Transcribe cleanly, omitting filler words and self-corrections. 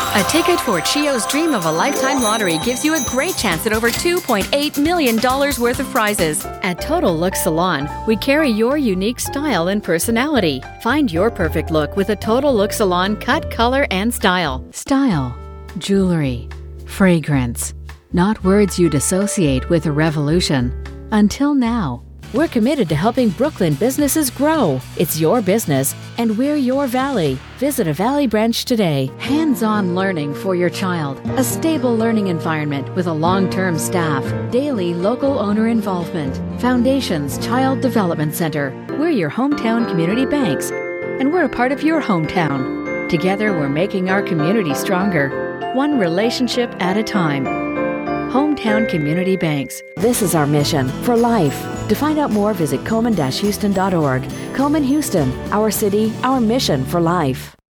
A ticket for Chio's Dream of a Lifetime lottery gives you a great chance at over $2.8 million worth of prizes. At Total Look Salon, we carry your unique style and personality. Find your perfect look with a Total Look Salon cut, color, and style. Style, jewelry, fragrance. Not words you'd associate with a revolution. Until now. We're committed to helping Brooklyn businesses grow. It's your business, and we're your Valley. Visit a Valley branch today. Hands-on learning for your child. A stable learning environment with a long-term staff. Daily local owner involvement. Foundations Child Development Center. We're your hometown community banks, and we're a part of your hometown. Together, we're making our community stronger. One relationship at a time. Hometown Community Banks. This is our mission for life. To find out more, visit Komen-Houston.org. Komen Houston, our city, our mission for life.